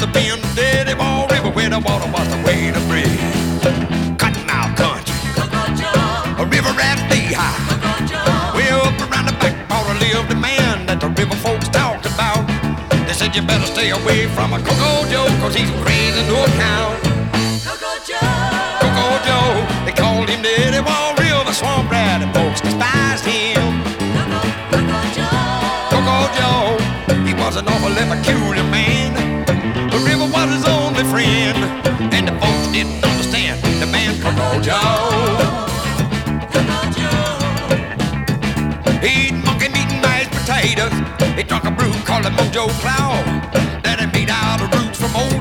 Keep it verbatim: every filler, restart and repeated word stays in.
to be in the Dirty Ball River where the water was the way to breathe. Cottonmouth country, a river rat knee high. Way up around the back border lived a man that the river folks talked about. They said you better stay away from a Coco Joe, cause he's crazy to account. Coco Joe, Coco Joe, they called him the Dirty Ball River swamp rat, and folks despised him. Coco, Coco Joe, Coco Joe, he was an awfully peculiar man.